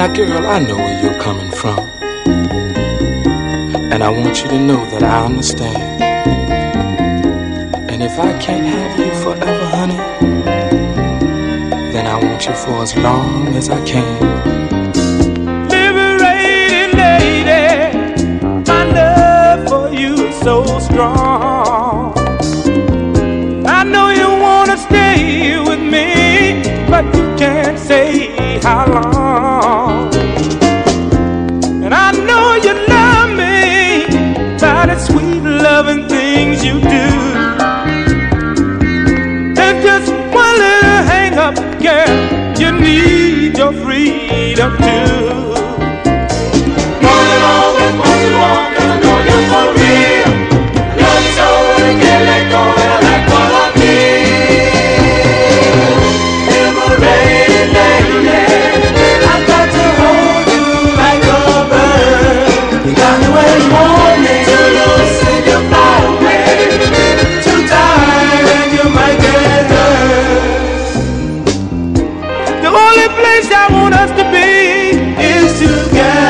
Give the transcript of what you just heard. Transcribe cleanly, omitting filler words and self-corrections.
Now, girl, I know where you're coming from, and I want you to know that I understand. And if I can't have you forever, honey, then I want you for as long as I can. Liberated lady, my love for you is so strong. I know you wanna stay with me, but you can't say how long. And I know you love me by the sweet loving things you do. There's just one little hang up, girl, you need your freedom too. More than always, what you want, 'cause I know you're for real. I love you so, I can't let go, and I like what I feel. Liberated lady, I got to hold you like a bird. You got me where you want me to lose and you fly away. Too tired and you might get hurt. The only place I want us to be is together.